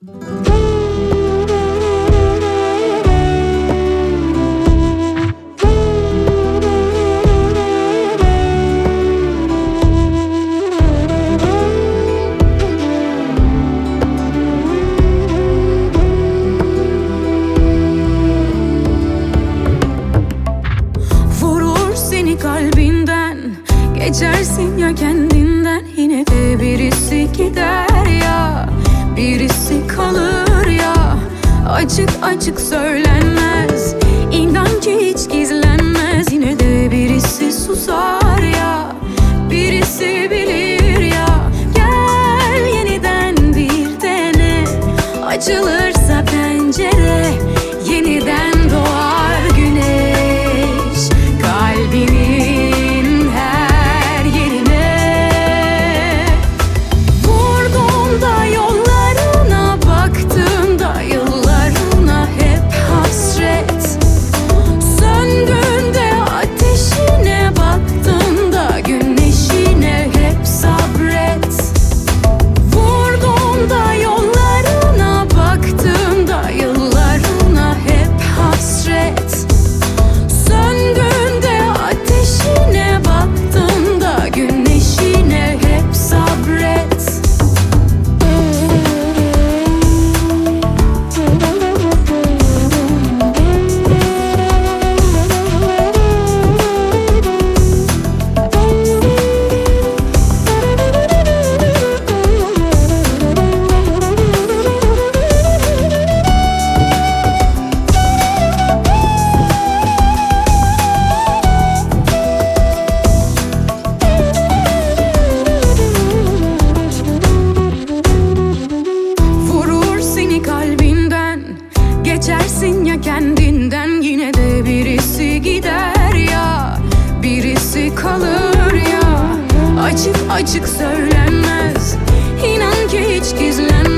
Kalbinden geçersin ya kendinden, yine de birisi gider ya birisi kalır ya. Açık açık söylenmez, inan ki hiç gizlenmez. Yine de birisi susar ya birisi bilir ya. Gel yeniden bir dene, açılırsa pencere yeniden doğar güneş kalbinin her yerine. Vurduğumda yollarına, baktığımda yıllarına hep hasret. Söndüğünde ateşine, baktığımda güneşine hep sabret. Vurduğumda yollarına, baktığımda yıllarına hep hasret. Söndüğünde ateşine, baktığımda güneşine hep sabret. Geçersin ya kendinden, yine de birisi gider ya birisi kalır ya. Açık açık söylenmez, inan ki hiç gizlenmez.